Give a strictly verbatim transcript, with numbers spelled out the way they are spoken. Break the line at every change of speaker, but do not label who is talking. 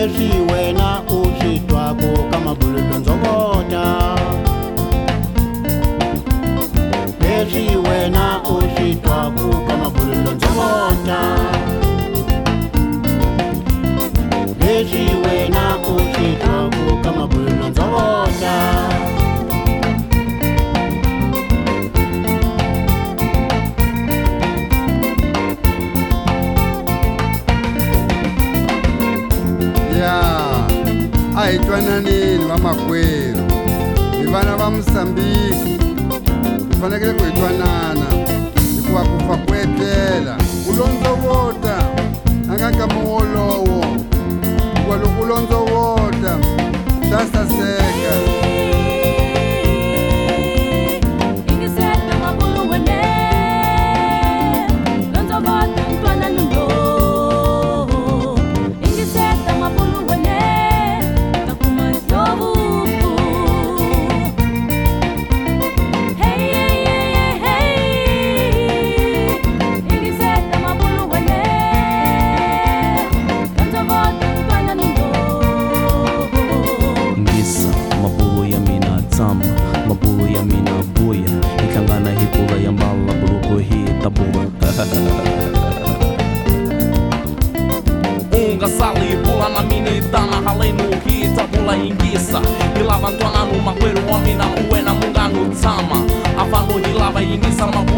leswi wena u swi twako ka mabululo ndzokota, leswi wena u swi twako ka mabululo ndzokota, leswi wena u swi twako ka mabululo ndzokota.
Hi twananeni vamakwerhu, hi vana va Mosambiki, hi fanekele ku hi twanana hikuva ku fa ku etlela ku londzovota a nga nkama wolowo, hikuva loko u londzovota swa saseka.
Mabuya mina buya ihlangana hikuva ya mbala buluku hi tabuba unga sali pula na minitana halenu hi tabula ingisa hilava ntwananu makwerhu wa mina uwena munganu tshama afano hilava ingisa mabuya